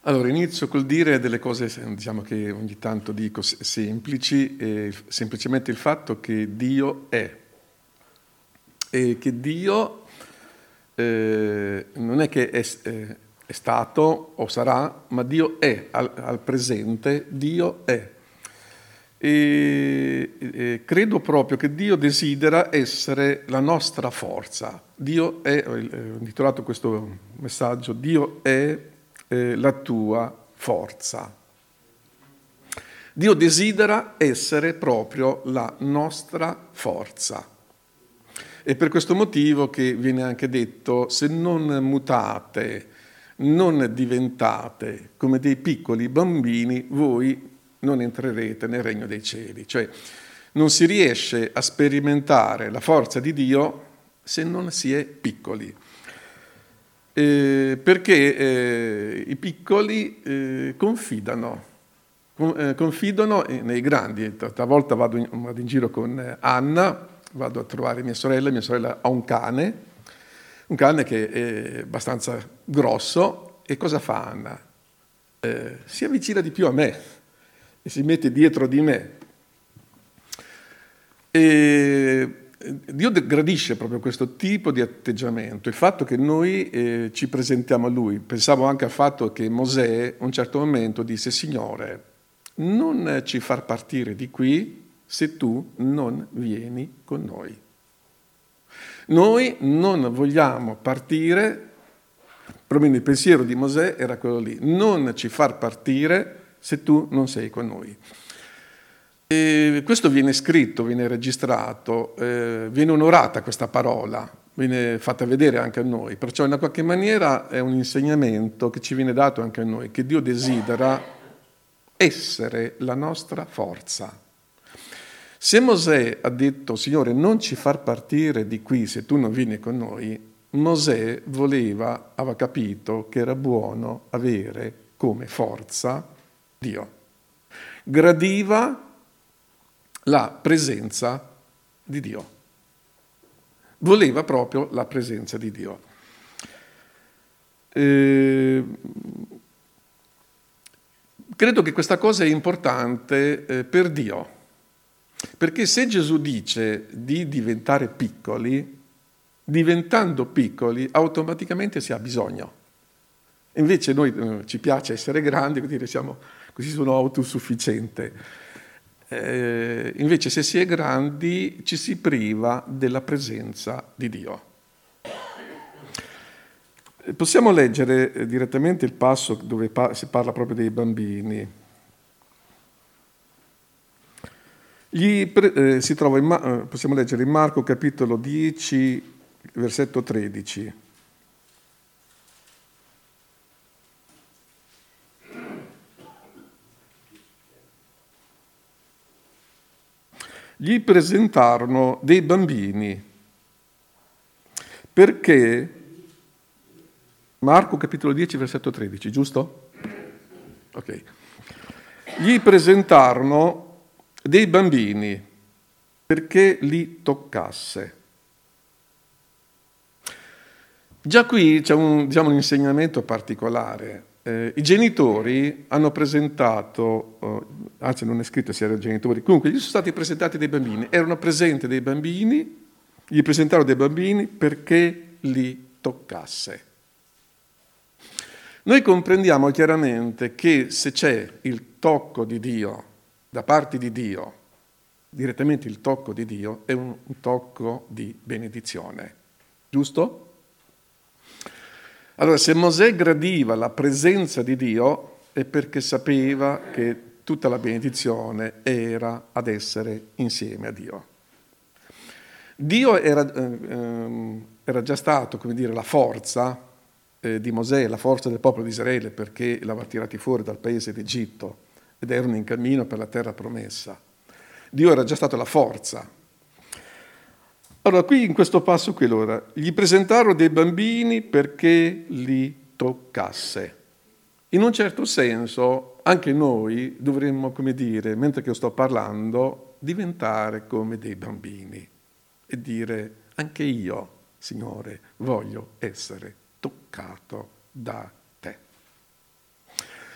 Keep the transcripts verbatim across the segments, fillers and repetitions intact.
Allora, inizio col dire delle cose, diciamo, che ogni tanto dico semplici, e semplicemente il fatto che Dio è. E che Dio eh, non è che è, è, è stato o sarà, ma Dio è, al, al presente Dio è. E, e credo proprio che Dio desidera essere la nostra forza. Dio è, ho intitolato questo messaggio, Dio è eh, la tua forza. Dio desidera essere proprio la nostra forza. E per questo motivo che viene anche detto, se non mutate, non diventate come dei piccoli bambini, voi non entrerete nel regno dei cieli. Cioè, non si riesce a sperimentare la forza di Dio se non si è piccoli. Eh, perché eh, i piccoli eh, confidano, con, eh, confidano nei grandi. Talvolta vado in, vado in giro con Anna, vado a trovare mia sorella, mia sorella ha un cane, un cane che è abbastanza grosso, e cosa fa Anna? Eh, si avvicina di più a me e si mette dietro di me. E Dio gradisce proprio questo tipo di atteggiamento, il fatto che noi eh, ci presentiamo a Lui. Pensavo anche al fatto che Mosè a un certo momento disse: Signore, non ci far partire di qui se tu non vieni con noi. Noi non vogliamo partire, proprio il pensiero di Mosè era quello lì, non ci far partire se tu non sei con noi. E questo viene scritto, viene registrato, eh, viene onorata questa parola, viene fatta vedere anche a noi, perciò in una qualche maniera è un insegnamento che ci viene dato anche a noi, che Dio desidera essere la nostra forza. Se Mosè ha detto: Signore, non ci far partire di qui se tu non vieni con noi, Mosè voleva, aveva capito che era buono avere come forza Dio. Gradiva la presenza di Dio. Voleva proprio la presenza di Dio. Eh, credo che questa cosa è importante eh, per Dio, perché se Gesù dice di diventare piccoli, diventando piccoli automaticamente si ha bisogno. Invece noi eh, ci piace essere grandi, dire siamo, così sono autosufficiente. Eh, invece se si è grandi ci si priva della presenza di Dio. Possiamo leggere direttamente il passo dove si parla proprio dei bambini. Gli pre- eh, si trova in Ma- possiamo leggere in Marco capitolo dieci, versetto tredici. Gli presentarono dei bambini perché, Marco capitolo dieci versetto tredici, giusto? Ok. Gli presentarono dei bambini perché li toccasse. Già qui c'è un, diciamo, un insegnamento particolare. Eh, I genitori hanno presentato, eh, anzi non è scritto se erano genitori, comunque gli sono stati presentati dei bambini, erano presenti dei bambini, gli presentarono dei bambini perché li toccasse. Noi comprendiamo chiaramente che se c'è il tocco di Dio, da parte di Dio, direttamente il tocco di Dio, è un, un tocco di benedizione, giusto? Allora, se Mosè gradiva la presenza di Dio è perché sapeva che tutta la benedizione era ad essere insieme a Dio. Dio era, eh, era già stato, come dire, la forza eh, di Mosè, la forza del popolo di Israele, perché l'aveva tirati fuori dal paese d'Egitto ed erano in cammino per la terra promessa. Dio era già stato la forza. Allora, qui in questo passo qui, allora, gli presentarono dei bambini perché li toccasse. In un certo senso, anche noi dovremmo, come dire, mentre che io sto parlando, diventare come dei bambini e dire: anche io, Signore, voglio essere toccato da te.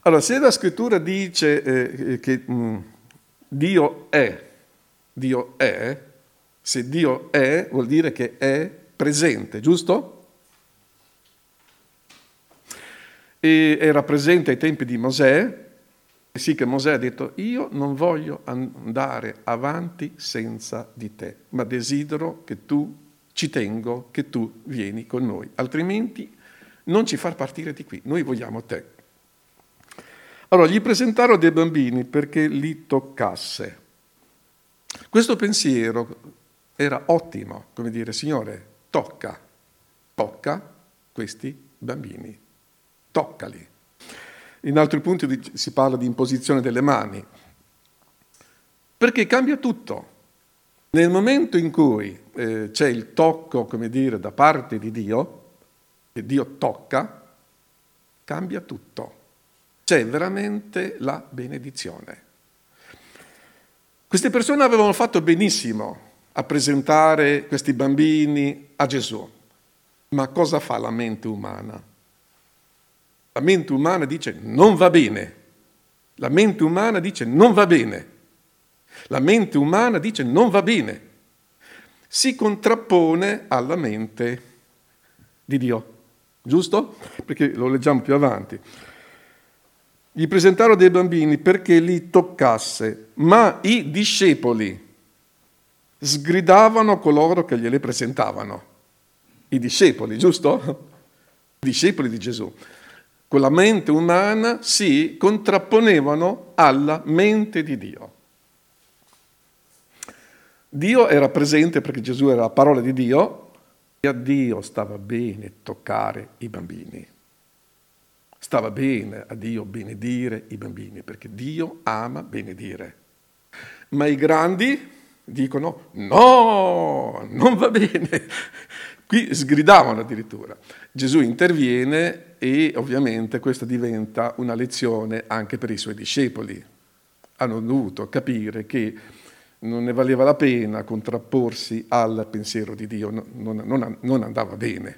Allora, se la scrittura dice eh, che mh, Dio è, Dio è, se Dio è, vuol dire che è presente, giusto? E era presente ai tempi di Mosè, e sì che Mosè ha detto: io non voglio andare avanti senza di te, ma desidero che tu, ci tengo che tu vieni con noi, altrimenti non ci far partire di qui, noi vogliamo te. Allora, gli presentarono dei bambini perché li toccasse. Questo pensiero era ottimo, come dire: Signore, tocca, tocca questi bambini, toccali. In altri punti si parla di imposizione delle mani, perché cambia tutto. Nel momento in cui eh, c'è il tocco, come dire, da parte di Dio, e Dio tocca, cambia tutto. C'è veramente la benedizione. Queste persone avevano fatto benissimo a presentare questi bambini a Gesù. Ma cosa fa la mente umana? La mente umana dice non va bene. La mente umana dice non va bene. La mente umana dice non va bene. Si contrappone alla mente di Dio. Giusto? Perché lo leggiamo più avanti. Gli presentarono dei bambini perché li toccasse, ma i discepoli sgridavano coloro che glieli presentavano. I discepoli, giusto? I discepoli di Gesù. Con la mente umana si contrapponevano alla mente di Dio. Dio era presente perché Gesù era la parola di Dio, e a Dio stava bene toccare i bambini. Stava bene a Dio benedire i bambini, perché Dio ama benedire. Ma i grandi dicono no, non va bene. Qui sgridavano addirittura. Gesù interviene e ovviamente questa diventa una lezione anche per i suoi discepoli. Hanno dovuto capire che non ne valeva la pena contrapporsi al pensiero di Dio, non, non, non andava bene.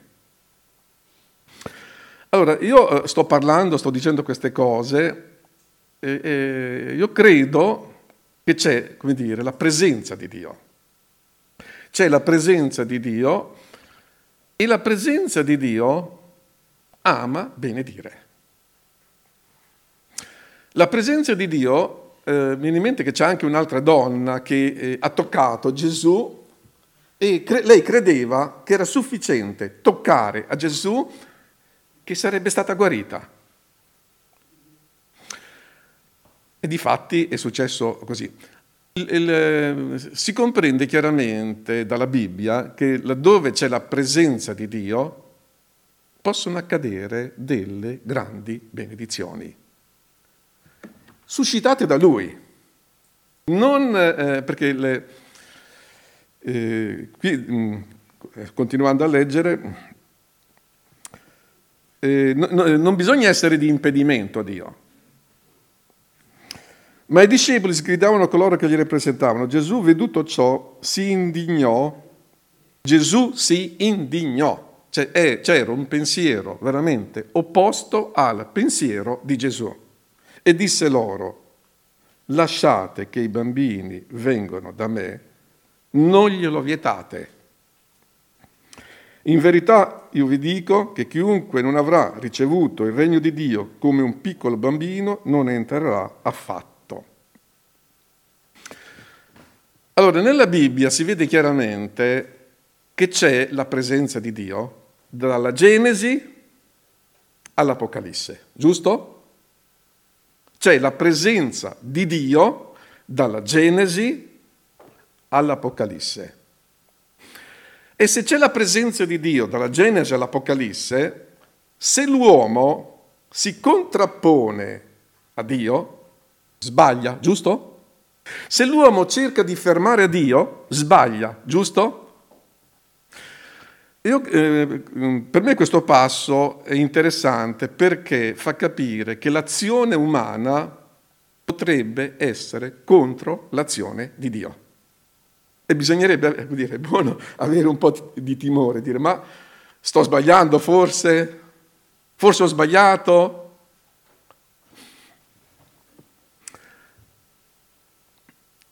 Allora, io sto parlando, sto dicendo queste cose, e, e io credo che c'è, come dire, la presenza di Dio. C'è la presenza di Dio e la presenza di Dio ama benedire. La presenza di Dio, eh, mi viene in mente che c'è anche un'altra donna che eh, ha toccato Gesù e cre- lei credeva che era sufficiente toccare a Gesù che sarebbe stata guarita. E difatti è successo così. Il, il, si comprende chiaramente dalla Bibbia che laddove c'è la presenza di Dio possono accadere delle grandi benedizioni, suscitate da Lui. Non eh, perché le, eh, qui, mh, continuando a leggere, eh, no, no, non bisogna essere di impedimento a Dio. Ma i discepoli sgridavano a coloro che gli rappresentavano. Gesù, veduto ciò, si indignò. Gesù si indignò. Cioè, eh, c'era un pensiero veramente opposto al pensiero di Gesù. E disse loro: lasciate che i bambini vengano da me, non glielo vietate. In verità io vi dico che chiunque non avrà ricevuto il regno di Dio come un piccolo bambino non entrerà affatto. Allora, nella Bibbia si vede chiaramente che c'è la presenza di Dio dalla Genesi all'Apocalisse, giusto? C'è la presenza di Dio dalla Genesi all'Apocalisse. E se c'è la presenza di Dio dalla Genesi all'Apocalisse, se l'uomo si contrappone a Dio, sbaglia, giusto? Se l'uomo cerca di fermare a Dio, sbaglia, giusto? Io, eh, per me questo passo è interessante perché fa capire che l'azione umana potrebbe essere contro l'azione di Dio. E bisognerebbe dire, buono, avere un po' di timore, dire ma sto sbagliando forse? Forse ho sbagliato?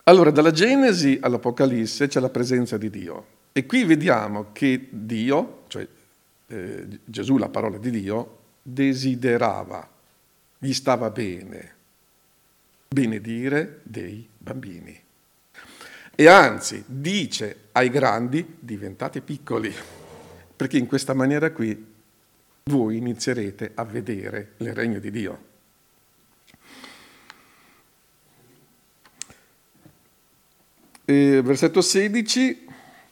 Allora, dalla Genesi all'Apocalisse c'è la presenza di Dio. E qui vediamo che Dio, cioè eh, Gesù, la parola di Dio, desiderava, gli stava bene, benedire dei bambini. E anzi, dice ai grandi, diventate piccoli, perché in questa maniera qui voi inizierete a vedere il regno di Dio. E versetto sedici,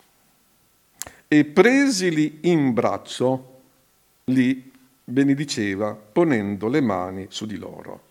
e presili in braccio, li benediceva ponendo le mani su di loro.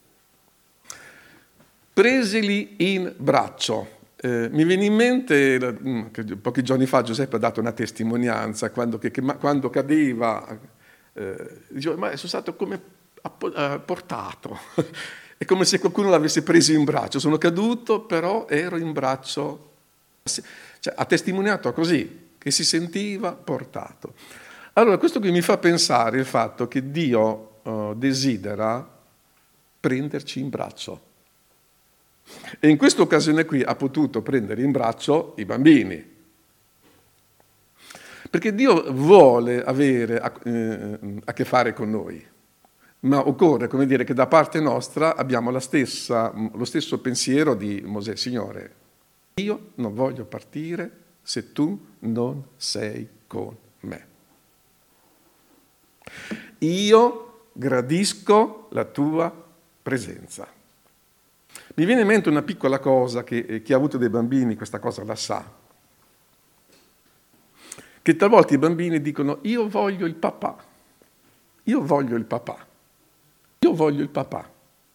Presili in braccio. Eh, mi viene in mente, che pochi giorni fa Giuseppe ha dato una testimonianza, quando, che, che, quando cadeva, eh, diceva, ma sono stato come portato, è come se qualcuno l'avesse preso in braccio, sono caduto però ero in braccio, cioè, ha testimoniato così, che si sentiva portato. Allora questo qui mi fa pensare il fatto che Dio uh, desidera prenderci in braccio. E in questa occasione qui ha potuto prendere in braccio i bambini. Perché Dio vuole avere a, eh, a che fare con noi, ma occorre, come dire, che da parte nostra abbiamo la stessa, lo stesso pensiero di Mosè. Signore, io non voglio partire se tu non sei con me. Io gradisco la tua presenza. Mi viene in mente una piccola cosa che eh, chi ha avuto dei bambini questa cosa la sa, che talvolta i bambini dicono io voglio il papà, io voglio il papà, io voglio il papà,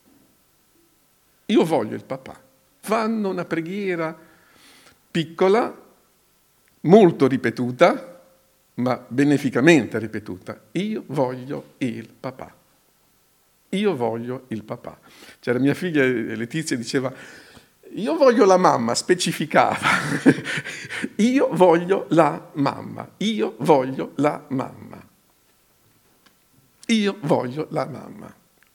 io voglio il papà. Fanno una preghiera piccola, molto ripetuta, ma beneficamente ripetuta. Io voglio il papà. Io voglio il papà. C'era mia figlia Letizia diceva, io voglio la mamma, specificava. Io voglio la mamma, io voglio la mamma. Io voglio la mamma.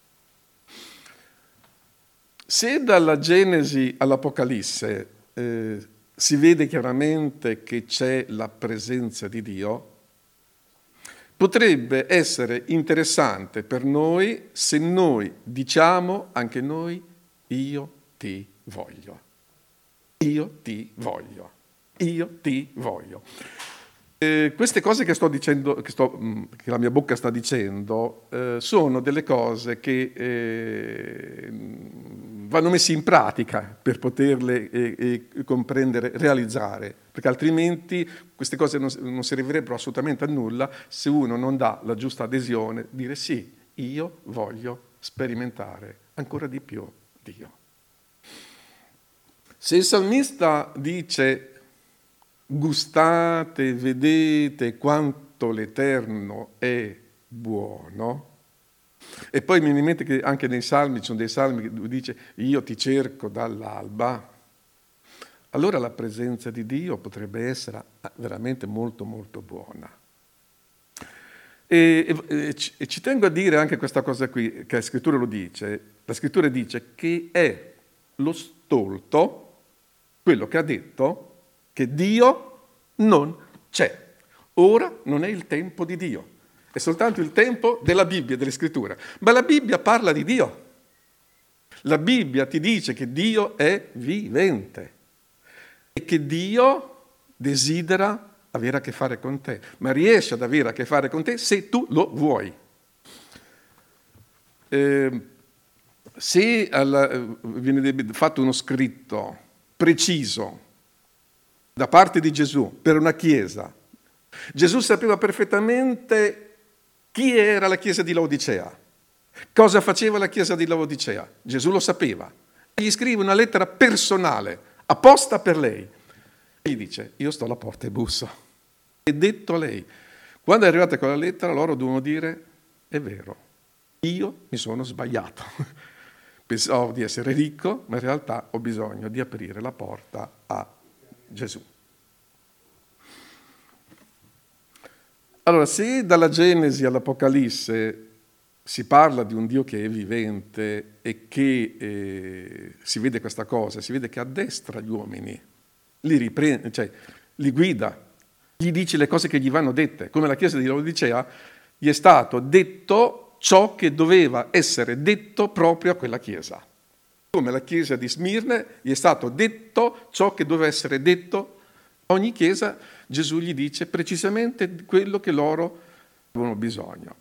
Se dalla Genesi all'Apocalisse eh, si vede chiaramente che c'è la presenza di Dio, potrebbe essere interessante per noi se noi diciamo anche noi io ti voglio, io ti voglio, io ti voglio. Eh, queste cose che sto dicendo, che, sto, che la mia bocca sta dicendo, eh, sono delle cose che eh, vanno messe in pratica per poterle eh, eh, comprendere, realizzare, perché altrimenti queste cose non, non servirebbero assolutamente a nulla se uno non dà la giusta adesione, dire sì, io voglio sperimentare ancora di più Dio. Se il salmista dice gustate, vedete quanto l'Eterno è buono, e poi mi viene in mente che anche nei salmi ci sono dei salmi dove dice io ti cerco dall'alba, allora la presenza di Dio potrebbe essere veramente molto molto buona. E, e, e ci tengo a dire anche questa cosa qui, che la scrittura lo dice, la scrittura dice che è lo stolto quello che ha detto che Dio non c'è. Ora non è il tempo di Dio, è soltanto il tempo della Bibbia, delle scritture. Ma la Bibbia parla di Dio. La Bibbia ti dice che Dio è vivente e che Dio desidera avere a che fare con te, ma riesce ad avere a che fare con te se tu lo vuoi. Eh, se alla, viene fatto uno scritto preciso da parte di Gesù per una chiesa, Gesù sapeva perfettamente chi era la chiesa di Laodicea, cosa faceva la chiesa di Laodicea, Gesù lo sapeva, e gli scrive una lettera personale, apposta per lei, e gli dice, io sto alla porta e busso, e detto a lei, quando è arrivata quella lettera loro dovevano dire, è vero, io mi sono sbagliato, pensavo di essere ricco, ma in realtà ho bisogno di aprire la porta a Gesù. Allora, se dalla Genesi all'Apocalisse si parla di un Dio che è vivente e che eh, si vede questa cosa, si vede che addestra gli uomini, li riprende, cioè li guida, gli dice le cose che gli vanno dette. Come la chiesa di Laodicea, gli è stato detto ciò che doveva essere detto proprio a quella chiesa. Come la chiesa di Smirne, gli è stato detto ciò che doveva essere detto a ogni chiesa. Gesù gli dice precisamente quello che loro avevano bisogno.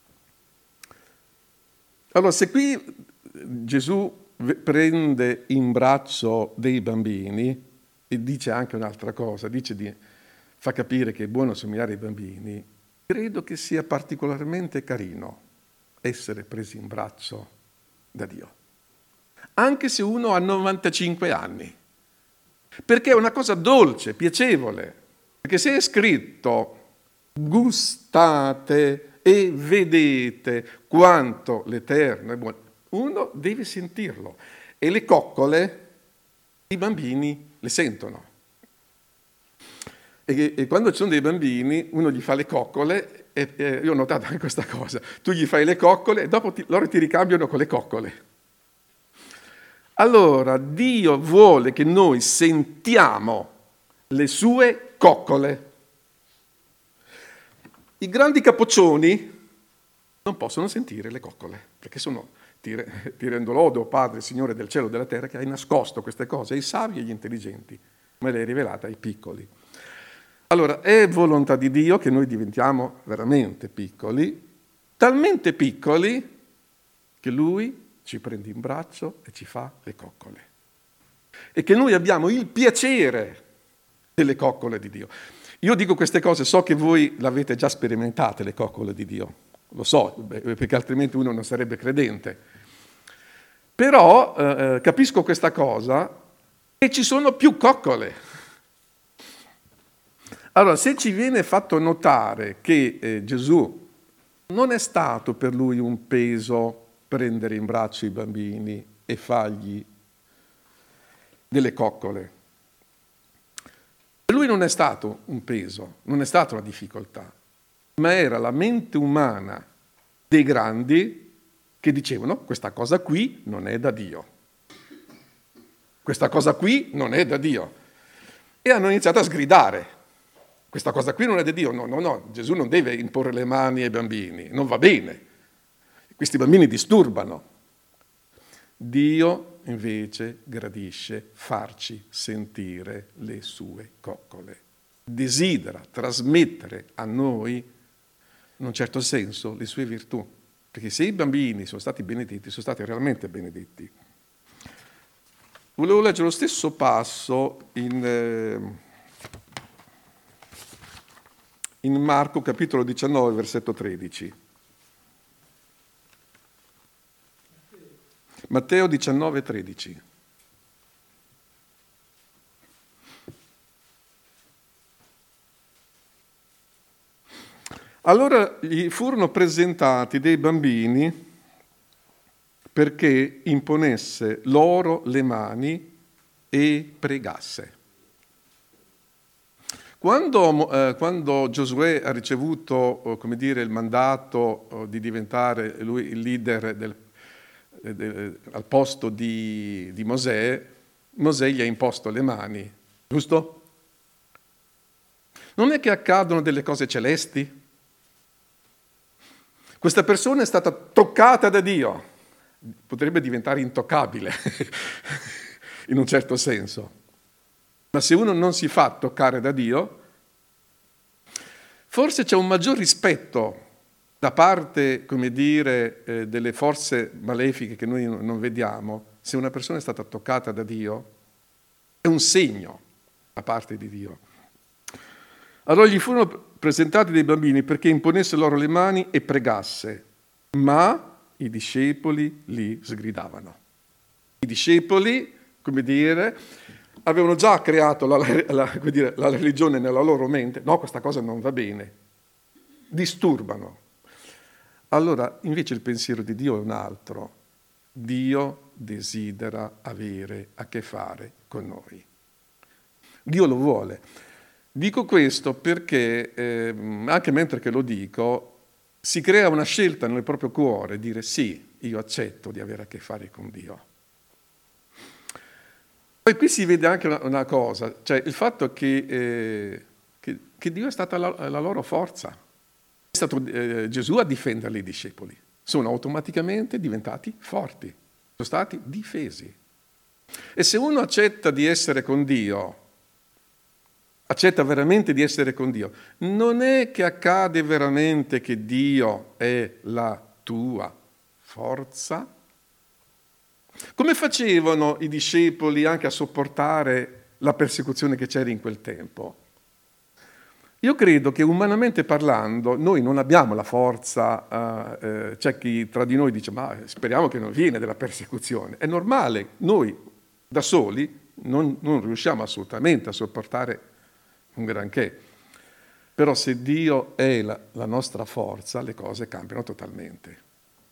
Allora, se qui Gesù prende in braccio dei bambini e dice anche un'altra cosa, dice di, fa capire che è buono somigliare ai bambini, credo che sia particolarmente carino essere presi in braccio da Dio, anche se uno ha novantacinque anni, perché è una cosa dolce, piacevole, perché se è scritto gustate e vedete quanto l'Eterno è buono, uno deve sentirlo, e le coccole i bambini le sentono. E, e quando ci sono dei bambini, uno gli fa le coccole, e, e io ho notato anche questa cosa, tu gli fai le coccole e dopo ti, loro ti ricambiano con le coccole. Allora, Dio vuole che noi sentiamo le sue coccole. I grandi capoccioni non possono sentire le coccole, perché sono, ti, ti rendo lodo, Padre, Signore del cielo e della terra, che hai nascosto queste cose ai savi e agli intelligenti, ma le hai rivelate ai piccoli. Allora, è volontà di Dio che noi diventiamo veramente piccoli, talmente piccoli che Lui ci prende in braccio e ci fa le coccole. E che noi abbiamo il piacere delle coccole di Dio. Io dico queste cose, so che voi l'avete già sperimentate, le coccole di Dio, lo so, perché altrimenti uno non sarebbe credente. Però eh, capisco questa cosa e ci sono più coccole. Allora, se ci viene fatto notare che eh, Gesù non è stato per lui un peso prendere in braccio i bambini e fargli delle coccole, per lui non è stato un peso, non è stata una difficoltà, ma era la mente umana dei grandi che dicevano questa cosa qui non è da Dio, questa cosa qui non è da Dio, e hanno iniziato a sgridare. Questa cosa qui non è da Dio, no, no, no, Gesù non deve imporre le mani ai bambini, non va bene. Questi bambini disturbano. Dio invece gradisce farci sentire le sue coccole. Desidera trasmettere a noi, in un certo senso, le sue virtù. Perché se i bambini sono stati benedetti, sono stati realmente benedetti. Volevo leggere lo stesso passo in... Eh, in Marco capitolo diciannove, versetto tredici. Matteo diciannove, tredici. Allora gli furono presentati dei bambini perché imponesse loro le mani e pregasse. Quando, eh, quando Giosuè ha ricevuto, eh, come dire, il mandato eh, di diventare lui il leader del, eh, del, al posto di, di Mosè, Mosè gli ha imposto le mani, giusto? Non è che accadono delle cose celesti? Questa persona è stata toccata da Dio, potrebbe diventare intoccabile, in un certo senso. Ma se uno non si fa toccare da Dio, forse c'è un maggior rispetto da parte, come dire, eh, delle forze malefiche che noi non vediamo. Se una persona è stata toccata da Dio, è un segno da parte di Dio. Allora gli furono presentati dei bambini perché imponesse loro le mani e pregasse, ma i discepoli li sgridavano. I discepoli, come dire, avevano già creato la, la, come dire, la religione nella loro mente. No, questa cosa non va bene. Disturbano. Allora, invece il pensiero di Dio è un altro. Dio desidera avere a che fare con noi. Dio lo vuole. Dico questo perché, eh, anche mentre che lo dico, si crea una scelta nel proprio cuore, dire sì, io accetto di avere a che fare con Dio. Poi qui si vede anche una, una cosa, cioè il fatto che, eh, che, che Dio è stata la, la loro forza. È stato eh, Gesù a difendere i discepoli. Sono automaticamente diventati forti, sono stati difesi. E se uno accetta di essere con Dio, accetta veramente di essere con Dio, non è che accade veramente che Dio è la tua forza? Come facevano i discepoli anche a sopportare la persecuzione che c'era in quel tempo? Io credo che umanamente parlando noi non abbiamo la forza, eh, c'è chi tra di noi dice ma speriamo che non viene della persecuzione. È normale, noi da soli non, non riusciamo assolutamente a sopportare un granché. Però se Dio è la, la nostra forza, le cose cambiano totalmente.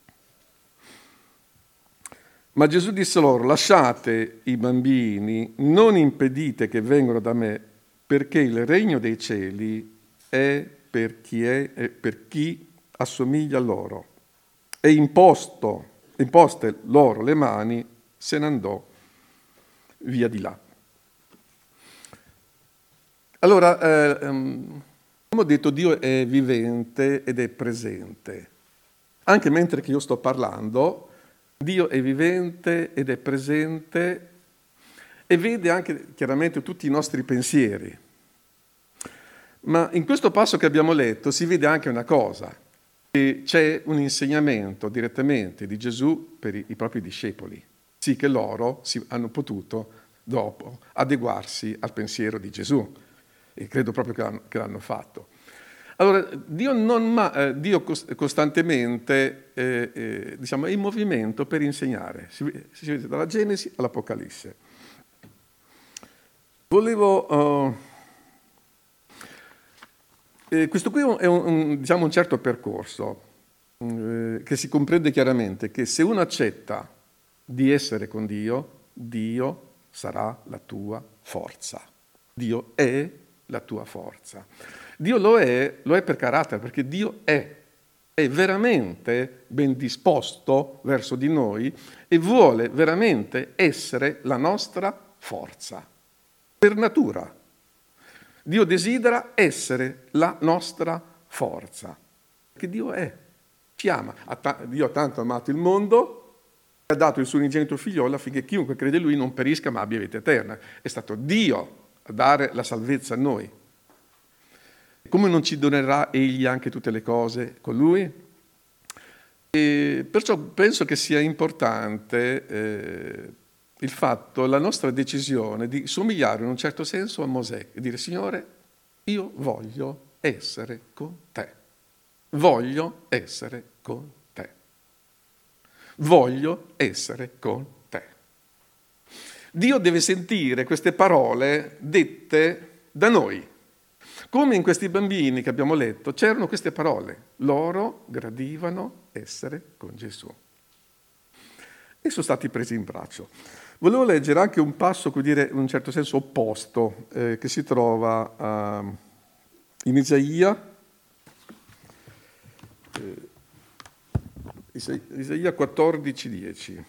Ma Gesù disse loro, lasciate i bambini, non impedite che vengano da me, perché il regno dei cieli è per chi, è, è per chi assomiglia a loro. E imposto, imposte loro le mani, se ne andò via di là. Allora, eh, um, come ho detto, Dio è vivente ed è presente. Anche mentre che io sto parlando, Dio è vivente ed è presente e vede anche chiaramente tutti i nostri pensieri. Ma in questo passo che abbiamo letto si vede anche una cosa, che c'è un insegnamento direttamente di Gesù per i, i propri discepoli, sì che loro si, hanno potuto dopo adeguarsi al pensiero di Gesù e credo proprio che l'hanno, che l'hanno fatto. Allora, Dio, non ma, eh, Dio costantemente eh, eh, diciamo, è in movimento per insegnare, si, si vede dalla Genesi all'Apocalisse. Volevo... Uh, eh, questo qui è un, un, diciamo, un certo percorso eh, che si comprende chiaramente che se uno accetta di essere con Dio, Dio sarà la tua forza. Dio è la tua forza. Dio lo è, lo è per carattere, perché Dio è, è veramente ben disposto verso di noi e vuole veramente essere la nostra forza, per natura. Dio desidera essere la nostra forza, perché Dio è, ci ama. Dio ha tanto amato il mondo, ha dato il suo unigenito figliolo affinché chiunque crede in Lui non perisca ma abbia vita eterna. È stato Dio a dare la salvezza a noi. Come non ci donerà Egli anche tutte le cose con Lui? E perciò penso che sia importante eh, il fatto, la nostra decisione di somigliare in un certo senso a Mosè e dire Signore, io voglio essere con te, voglio essere con te, voglio essere con te. Dio deve sentire queste parole dette da noi. Come in questi bambini che abbiamo letto, c'erano queste parole. Loro gradivano essere con Gesù. E sono stati presi in braccio. Volevo leggere anche un passo, come dire, in un certo senso opposto, eh, che si trova uh, in Isaia, eh, Isaia quattordici dieci.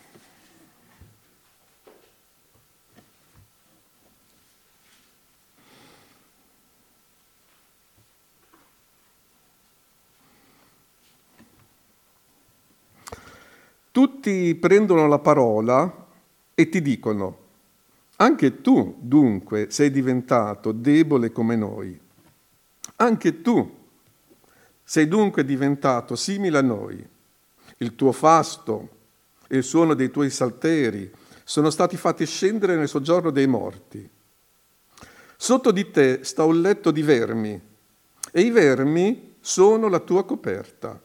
Tutti prendono la parola e ti dicono, anche tu dunque sei diventato debole come noi, anche tu sei dunque diventato simile a noi, il tuo fasto e il suono dei tuoi salteri sono stati fatti scendere nel soggiorno dei morti. Sotto di te sta un letto di vermi e i vermi sono la tua coperta.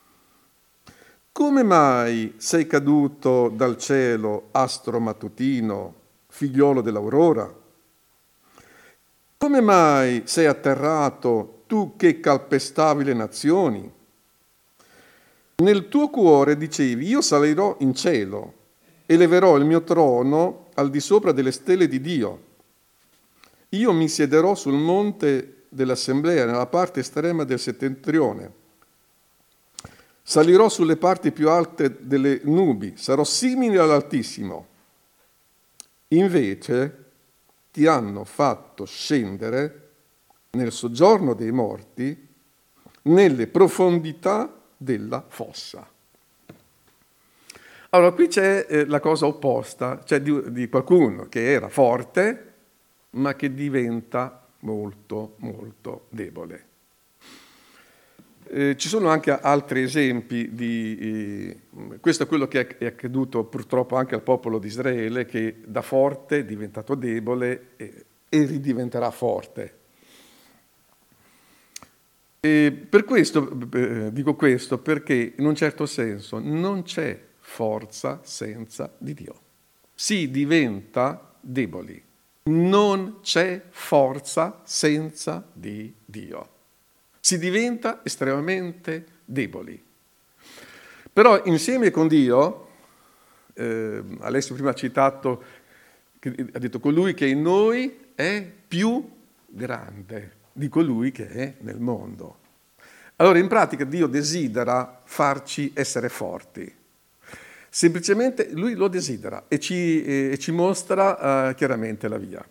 Come mai sei caduto dal cielo, astro mattutino, figliolo dell'aurora? Come mai sei atterrato, tu che calpestavi le nazioni? Nel tuo cuore dicevi, io salirò in cielo, eleverò il mio trono al di sopra delle stelle di Dio. Io mi siederò sul monte dell'assemblea, nella parte estrema del settentrione. Salirò sulle parti più alte delle nubi, sarò simile all'Altissimo. Invece ti hanno fatto scendere nel soggiorno dei morti, nelle profondità della fossa. Allora, qui c'è eh, la cosa opposta, cioè di, di qualcuno che era forte, ma che diventa molto, molto debole. Eh, ci sono anche altri esempi di... Eh, questo è quello che è, è accaduto purtroppo anche al popolo di Israele, che da forte è diventato debole e, e ridiventerà forte. E per questo, eh, dico questo, perché in un certo senso non c'è forza senza di Dio. Si diventa deboli. Non c'è forza senza di Dio. Si diventa estremamente deboli. Però insieme con Dio, eh, Alessio prima ha citato, ha detto colui che in noi è più grande di colui che è nel mondo. Allora in pratica Dio desidera farci essere forti. Semplicemente lui lo desidera e ci, e ci mostra uh, chiaramente la via.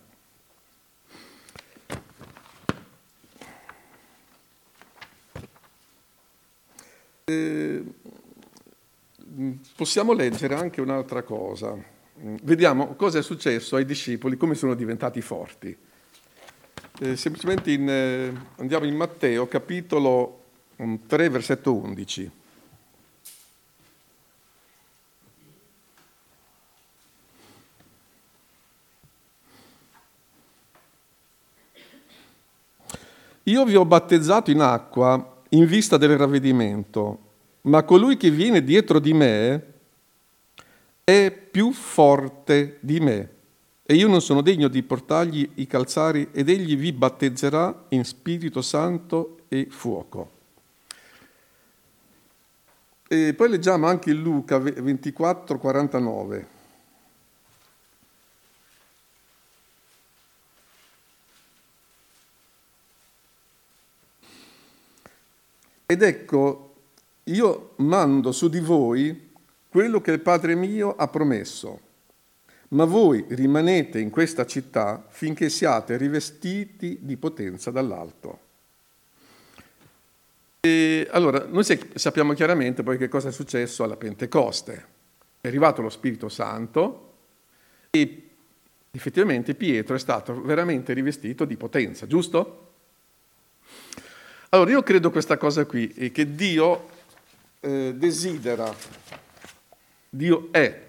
Eh, possiamo leggere anche un'altra cosa. Vediamo cosa è successo ai discepoli, come sono diventati forti. Eh, semplicemente in, eh, andiamo in Matteo, capitolo tre, versetto undici. Io vi ho battezzato in acqua in vista del ravvedimento, ma colui che viene dietro di me è più forte di me e io non sono degno di portargli i calzari ed egli vi battezzerà in Spirito Santo e fuoco. E poi leggiamo anche in Luca ventiquattro quarantanove. Ed ecco, io mando su di voi quello che il Padre mio ha promesso, ma voi rimanete in questa città finché siate rivestiti di potenza dall'alto. E allora, noi sappiamo chiaramente poi che cosa è successo alla Pentecoste. È arrivato lo Spirito Santo e effettivamente Pietro è stato veramente rivestito di potenza, giusto? Allora, io credo questa cosa qui, è che Dio eh, desidera, Dio è,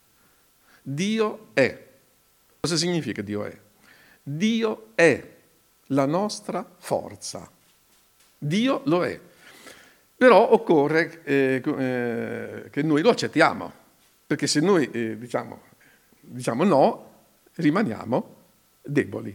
Dio è. Cosa significa Dio è? Dio è la nostra forza. Dio lo è. Però occorre eh, eh, che noi lo accettiamo, perché se noi eh, diciamo, diciamo no, rimaniamo deboli.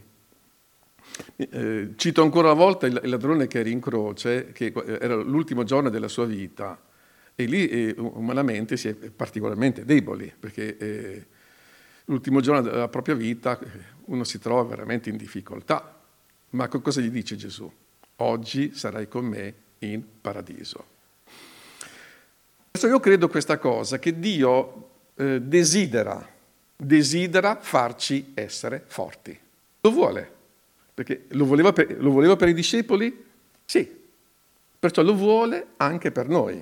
Eh, cito ancora una volta il, il ladrone che era in croce, che era l'ultimo giorno della sua vita, e lì eh, umanamente si è particolarmente deboli, perché eh, l'ultimo giorno della propria vita uno si trova veramente in difficoltà. Ma cosa gli dice Gesù? Oggi sarai con me in paradiso. Adesso io credo questa cosa, che Dio eh, desidera, desidera farci essere forti. Lo vuole. Perché lo voleva, per, lo voleva per i discepoli? Sì, perciò lo vuole anche per noi.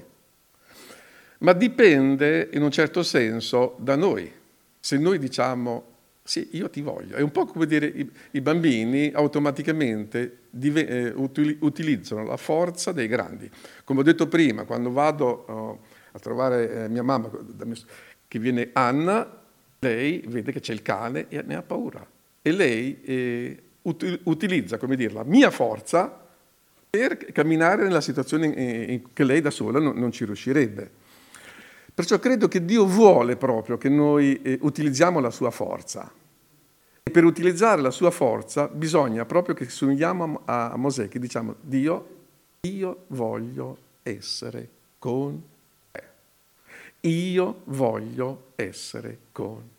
Ma dipende in un certo senso da noi. Se noi diciamo sì, io ti voglio. È un po' come dire i, i bambini automaticamente dive, eh, util, utilizzano la forza dei grandi. Come ho detto prima, quando vado oh, a trovare eh, mia mamma, che viene Anna, lei vede che c'è il cane e ne ha paura. E lei... Eh, utilizza, come dire, la mia forza per camminare nella situazione in che lei da sola non, non ci riuscirebbe. Perciò credo che Dio vuole proprio che noi eh, utilizziamo la sua forza. E per utilizzare la sua forza bisogna proprio che somigliamo a, a Mosè, che diciamo, Dio, io voglio essere con te. Io voglio essere con te.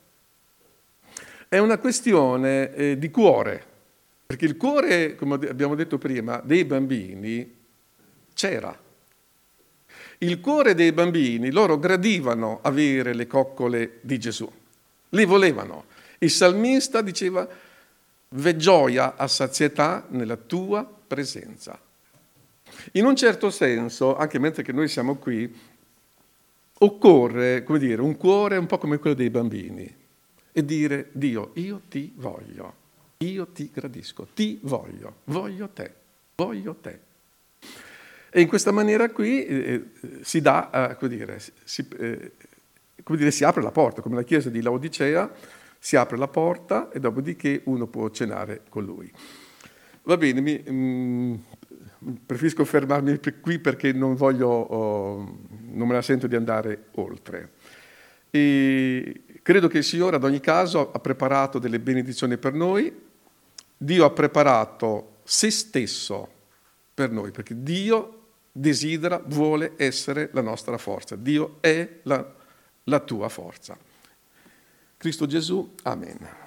È una questione eh, di cuore, perché il cuore, come abbiamo detto prima, dei bambini c'era. Il cuore dei bambini, loro gradivano avere le coccole di Gesù, li volevano. Il salmista diceva: v'è gioia a sazietà nella tua presenza. In un certo senso, anche mentre che noi siamo qui, occorre, come dire, un cuore un po' come quello dei bambini e dire: Dio, io ti voglio, io ti gradisco, ti voglio, voglio te, voglio te. E in questa maniera qui eh, si dà, eh, come dire, si, eh, come dire, si apre la porta, come la chiesa di Laodicea, si apre la porta e dopodiché uno può cenare con lui. Va bene, mi, mh, preferisco fermarmi qui perché non voglio, oh, non me la sento di andare oltre. E credo che il Signore ad ogni caso ha preparato delle benedizioni per noi. Dio ha preparato se stesso per noi, perché Dio desidera, vuole essere la nostra forza. Dio è la, la tua forza. Cristo Gesù, amen.